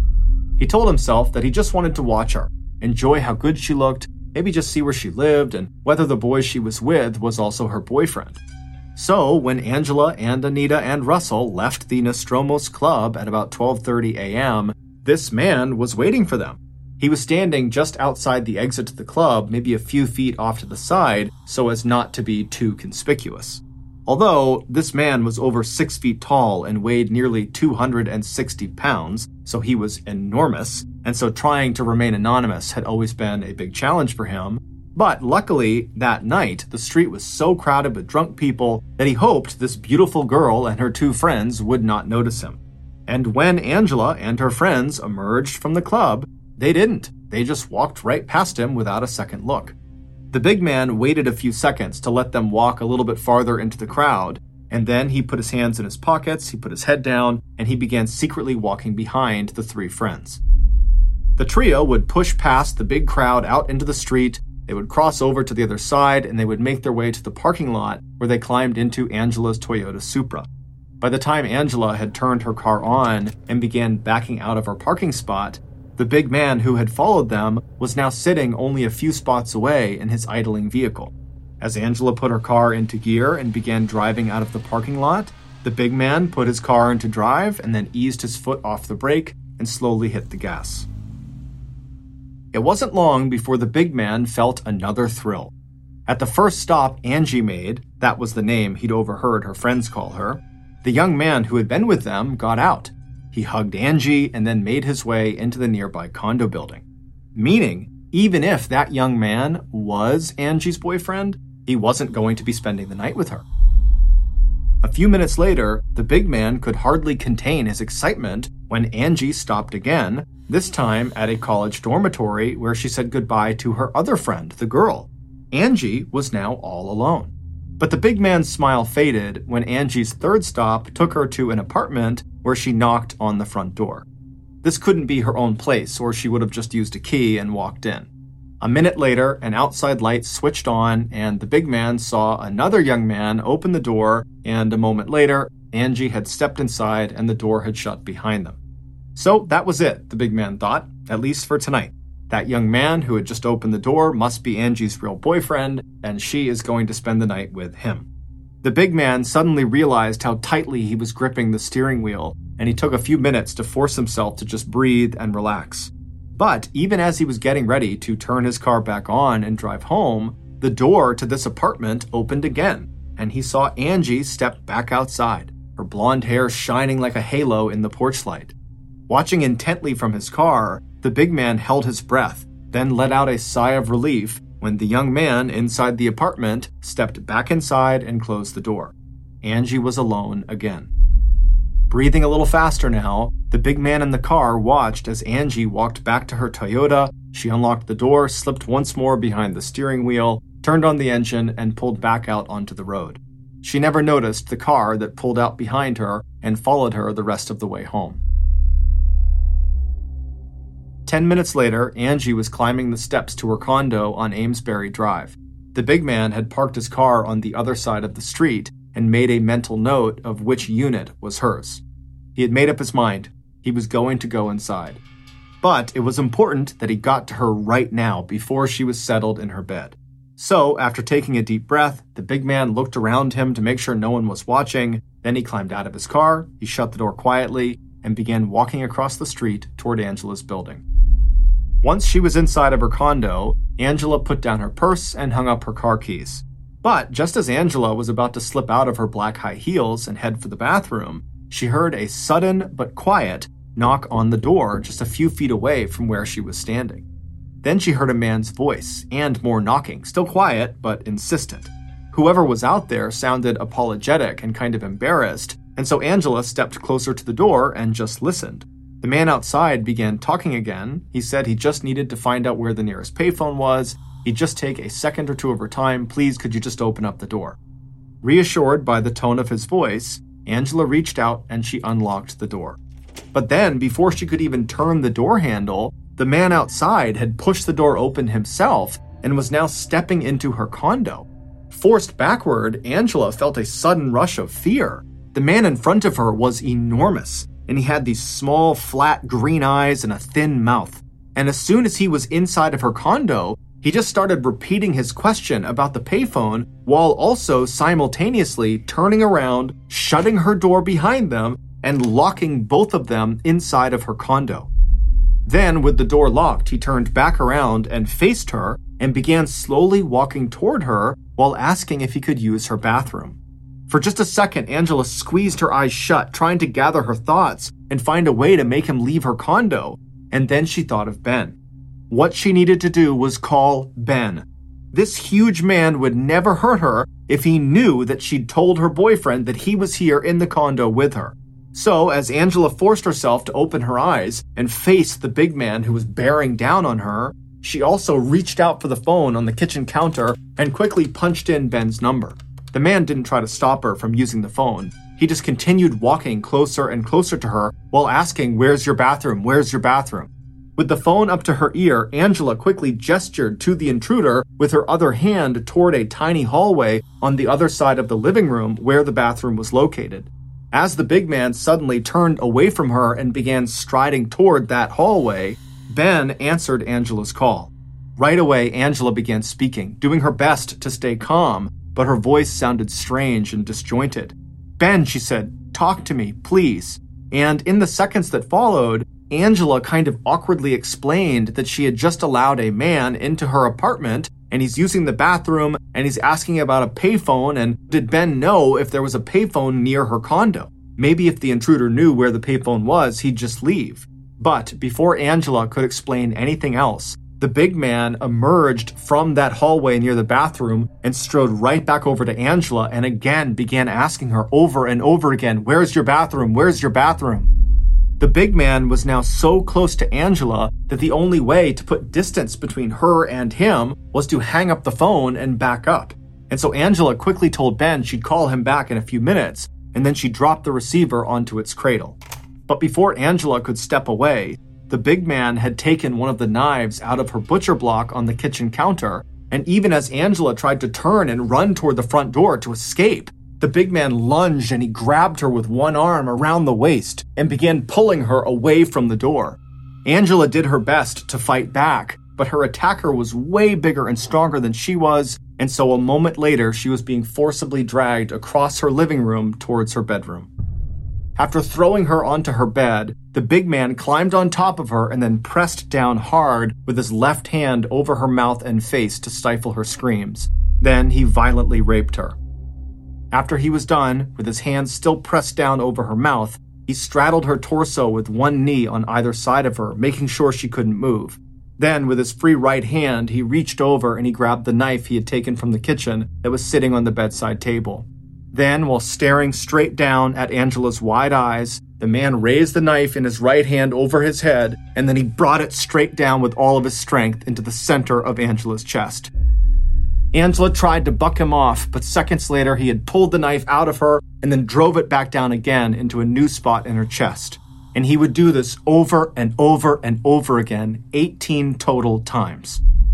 He told himself that he just wanted to watch her, enjoy how good she looked, maybe just see where she lived and whether the boy she was with was also her boyfriend. So when Angela and Anita and Russell left the Nostromos Club at about twelve thirty a.m., this man was waiting for them. He was standing just outside the exit to the club, maybe a few feet off to the side, so as not to be too conspicuous. Although this man was over six feet tall and weighed nearly two hundred sixty pounds, so he was enormous, and so trying to remain anonymous had always been a big challenge for him. But luckily, that night, the street was so crowded with drunk people that he hoped this beautiful girl and her two friends would not notice him. And when Angela and her friends emerged from the club, they didn't. They just walked right past him without a second look. The big man waited a few seconds to let them walk a little bit farther into the crowd, and then he put his hands in his pockets, he put his head down, and he began secretly walking behind the three friends. The trio would push past the big crowd out into the street, they would cross over to the other side, and they would make their way to the parking lot where they climbed into Angela's Toyota Supra. By the time Angela had turned her car on and began backing out of her parking spot, the big man who had followed them was now sitting only a few spots away in his idling vehicle. As Angela put her car into gear and began driving out of the parking lot, the big man put his car into drive and then eased his foot off the brake and slowly hit the gas. It wasn't long before the big man felt another thrill. At the first stop Angie made, that was the name he'd overheard her friends call her, the young man who had been with them got out. He hugged Angie and then made his way into the nearby condo building. Meaning, even if that young man was Angie's boyfriend, he wasn't going to be spending the night with her. A few minutes later, the big man could hardly contain his excitement when Angie stopped again, this time at a college dormitory where she said goodbye to her other friend, the girl. Angie was now all alone. But the big man's smile faded when Angie's third stop took her to an apartment where she knocked on the front door. This couldn't be her own place, or she would have just used a key and walked in. A minute later, an outside light switched on, and the big man saw another young man open the door, and a moment later, Angie had stepped inside and the door had shut behind them. So that was it, the big man thought, at least for tonight. That young man who had just opened the door must be Angie's real boyfriend, and she is going to spend the night with him. The big man suddenly realized how tightly he was gripping the steering wheel, and he took a few minutes to force himself to just breathe and relax. But even as he was getting ready to turn his car back on and drive home, the door to this apartment opened again, and he saw Angie step back outside, her blonde hair shining like a halo in the porch light. Watching intently from his car, the big man held his breath, then let out a sigh of relief when the young man inside the apartment stepped back inside and closed the door. Angie was alone again. Breathing a little faster now, the big man in the car watched as Angie walked back to her Toyota. She unlocked the door, slipped once more behind the steering wheel, turned on the engine, and pulled back out onto the road. She never noticed the car that pulled out behind her and followed her the rest of the way home. Ten minutes later, Angie was climbing the steps to her condo on Amesbury Drive. The big man had parked his car on the other side of the street and made a mental note of which unit was hers. He had made up his mind. He was going to go inside. But it was important that he got to her right now before she was settled in her bed. So, after taking a deep breath, the big man looked around him to make sure no one was watching. Then he climbed out of his car, he shut the door quietly, and began walking across the street toward Angela's building. Once she was inside of her condo, Angela put down her purse and hung up her car keys. But just as Angela was about to slip out of her black high heels and head for the bathroom, she heard a sudden but quiet knock on the door just a few feet away from where she was standing. Then she heard a man's voice and more knocking, still quiet but insistent. Whoever was out there sounded apologetic and kind of embarrassed, and so Angela stepped closer to the door and just listened. The man outside began talking again. He said he just needed to find out where the nearest payphone was. He'd just take a second or two of her time. Please, could you just open up the door? Reassured by the tone of his voice, Angela reached out and she unlocked the door. But then, before she could even turn the door handle, the man outside had pushed the door open himself and was now stepping into her condo. Forced backward, Angela felt a sudden rush of fear. The man in front of her was enormous, and he had these small, flat green eyes and a thin mouth. And as soon as he was inside of her condo, he just started repeating his question about the payphone while also simultaneously turning around, shutting her door behind them, and locking both of them inside of her condo. Then, with the door locked, he turned back around and faced her and began slowly walking toward her while asking if he could use her bathroom. For just a second, Angela squeezed her eyes shut, trying to gather her thoughts and find a way to make him leave her condo. And then she thought of Ben. What she needed to do was call Ben. This huge man would never hurt her if he knew that she'd told her boyfriend that he was here in the condo with her. So, as Angela forced herself to open her eyes and face the big man who was bearing down on her, she also reached out for the phone on the kitchen counter and quickly punched in Ben's number. The man didn't try to stop her from using the phone. He just continued walking closer and closer to her while asking, "Where's your bathroom? Where's your bathroom?" With the phone up to her ear, Angela quickly gestured to the intruder with her other hand toward a tiny hallway on the other side of the living room where the bathroom was located. As the big man suddenly turned away from her and began striding toward that hallway, Ben answered Angela's call. Right away, Angela began speaking, doing her best to stay calm, but her voice sounded strange and disjointed. "Ben," she said, "talk to me, please." And in the seconds that followed, Angela kind of awkwardly explained that she had just allowed a man into her apartment and he's using the bathroom and he's asking about a payphone, and did Ben know if there was a payphone near her condo? Maybe if the intruder knew where the payphone was, he'd just leave. But before Angela could explain anything else, the big man emerged from that hallway near the bathroom and strode right back over to Angela and again began asking her over and over again, "Where's your bathroom? Where's your bathroom?" The big man was now so close to Angela that the only way to put distance between her and him was to hang up the phone and back up. And so Angela quickly told Ben she'd call him back in a few minutes, and then she dropped the receiver onto its cradle. But before Angela could step away, the big man had taken one of the knives out of her butcher block on the kitchen counter, and even as Angela tried to turn and run toward the front door to escape, the big man lunged and he grabbed her with one arm around the waist and began pulling her away from the door. Angela did her best to fight back, but her attacker was way bigger and stronger than she was, and so a moment later she was being forcibly dragged across her living room towards her bedroom. After throwing her onto her bed, the big man climbed on top of her and then pressed down hard with his left hand over her mouth and face to stifle her screams. Then he violently raped her. After he was done, with his hands still pressed down over her mouth, he straddled her torso with one knee on either side of her, making sure she couldn't move. Then, with his free right hand, he reached over and he grabbed the knife he had taken from the kitchen that was sitting on the bedside table. Then, while staring straight down at Angela's wide eyes, the man raised the knife in his right hand over his head, and then he brought it straight down with all of his strength into the center of Angela's chest. Angela tried to buck him off, but seconds later he had pulled the knife out of her and then drove it back down again into a new spot in her chest. And he would do this over and over and over again, eighteen total times.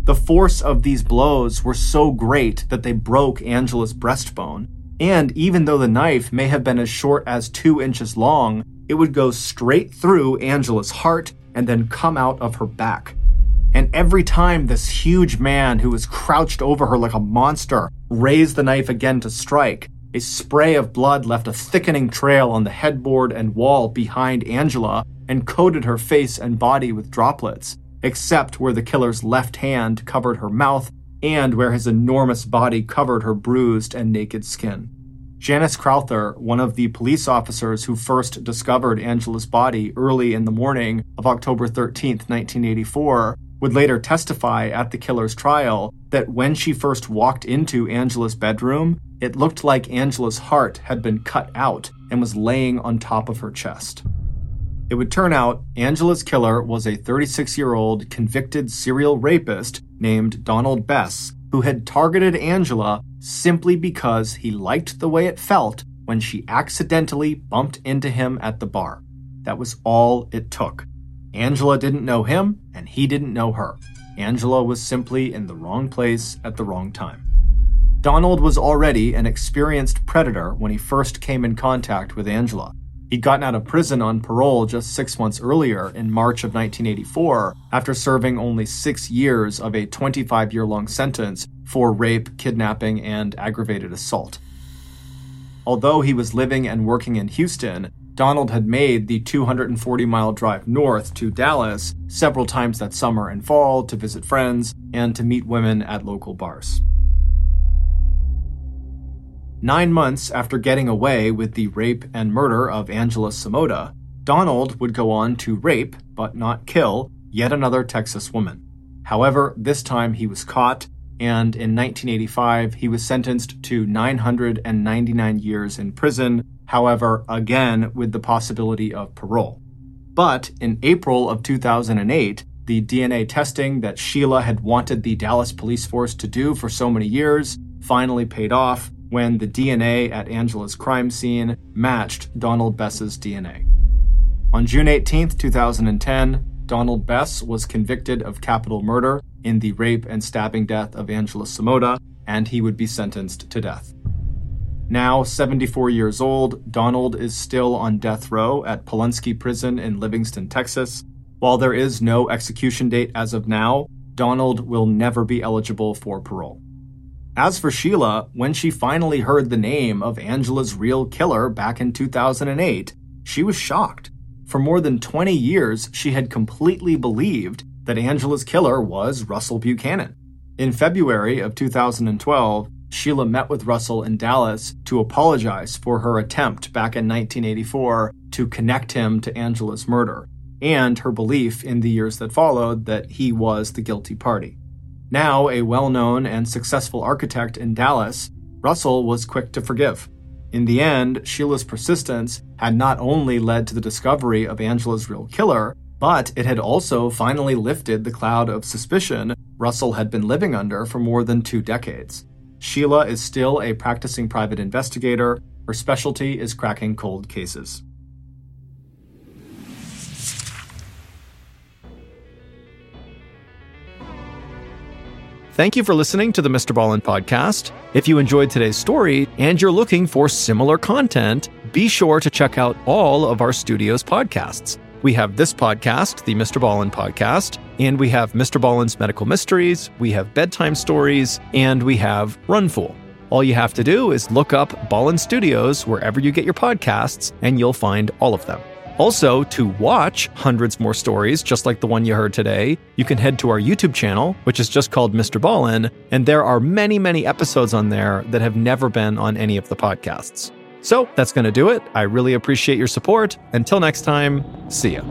The force of these blows were so great that they broke Angela's breastbone, and even though the knife may have been as short as two inches long, it would go straight through Angela's heart and then come out of her back. And every time this huge man who was crouched over her like a monster raised the knife again to strike, a spray of blood left a thickening trail on the headboard and wall behind Angela and coated her face and body with droplets, except where the killer's left hand covered her mouth and where his enormous body covered her bruised and naked skin. Janice Crowther, one of the police officers who first discovered Angela's body early in the morning of October thirteenth, nineteen eighty-four, would later testify at the killer's trial that when she first walked into Angela's bedroom, it looked like Angela's heart had been cut out and was laying on top of her chest. It would turn out Angela's killer was a thirty-six-year-old convicted serial rapist named Donald Bess, who had targeted Angela simply because he liked the way it felt when she accidentally bumped into him at the bar. That was all it took. Angela didn't know him, and he didn't know her. Angela was simply in the wrong place at the wrong time. Donald was already an experienced predator when he first came in contact with Angela. He'd gotten out of prison on parole just six months earlier in March of nineteen eighty-four after serving only six years of a twenty-five-year-long sentence for rape, kidnapping, and aggravated assault. Although he was living and working in Houston, Donald had made the two hundred forty mile drive north to Dallas several times that summer and fall to visit friends and to meet women at local bars. Nine months after getting away with the rape and murder of Angela Samoda, Donald would go on to rape, but not kill, yet another Texas woman. However, this time he was caught, and in nineteen eighty-five he was sentenced to nine hundred ninety-nine years in prison, however, again with the possibility of parole. But in April of two thousand eight, the D N A testing that Sheila had wanted the Dallas police force to do for so many years finally paid off, when the D N A at Angela's crime scene matched Donald Bess's D N A. On June eighteenth, two thousand ten, Donald Bess was convicted of capital murder in the rape and stabbing death of Angela Samoda, and he would be sentenced to death. Now seventy-four years old, Donald is still on death row at Polunsky Prison in Livingston, Texas. While there is no execution date as of now, Donald will never be eligible for parole. As for Sheila, when she finally heard the name of Angela's real killer back in two thousand eight, she was shocked. For more than twenty years, she had completely believed that Angela's killer was Russell Buchanan. In February of two thousand twelve, Sheila met with Russell in Dallas to apologize for her attempt back in nineteen eighty-four to connect him to Angela's murder, and her belief in the years that followed that he was the guilty party. Now a well-known and successful architect in Dallas, Russell was quick to forgive. In the end, Sheila's persistence had not only led to the discovery of Angela's real killer, but it had also finally lifted the cloud of suspicion Russell had been living under for more than two decades. Sheila is still a practicing private investigator. Her specialty is cracking cold cases. Thank you for listening to the Mister Ballen Podcast. If you enjoyed today's story and you're looking for similar content, be sure to check out all of our studio's podcasts. We have this podcast, the Mister Ballen Podcast, and we have Mister Ballen's Medical Mysteries, we have Bedtime Stories, and we have Runfool. All you have to do is look up Ballen Studios wherever you get your podcasts, and you'll find all of them. Also, to watch hundreds more stories just like the one you heard today, you can head to our YouTube channel, which is just called Mister Ballen, and there are many, many episodes on there that have never been on any of the podcasts. So that's going to do it. I really appreciate your support. Until next time, see ya.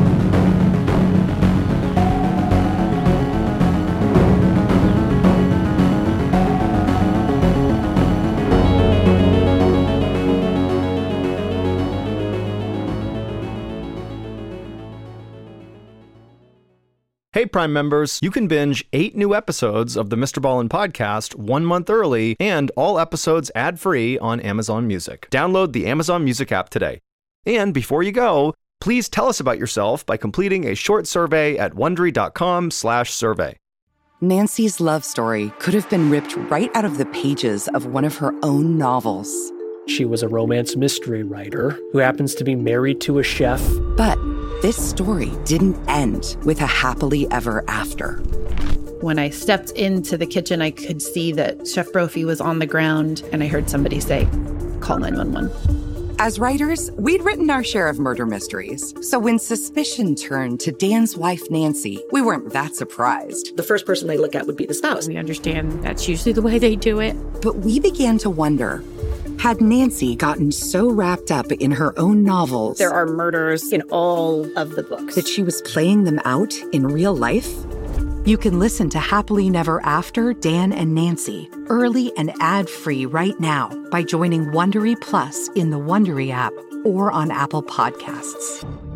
Hey, Prime members, you can binge eight new episodes of the Mister Ballen Podcast one month early and all episodes ad-free on Amazon Music. Download the Amazon Music app today. And before you go, please tell us about yourself by completing a short survey at wondery dot com slash survey. Nancy's love story could have been ripped right out of the pages of one of her own novels. She was a romance mystery writer who happens to be married to a chef. But this story didn't end with a happily ever after. When I stepped into the kitchen, I could see that Chef Brophy was on the ground, and I heard somebody say, "Call nine one one." As writers, we'd written our share of murder mysteries. So when suspicion turned to Dan's wife, Nancy, we weren't that surprised. The first person they look at would be the spouse. We understand that's usually the way they do it. But we began to wonder, had Nancy gotten so wrapped up in her own novels... There are murders in all of the books. ...that she was playing them out in real life? You can listen to Happily Never After, Dan and Nancy, early and ad-free right now by joining Wondery Plus in the Wondery app or on Apple Podcasts.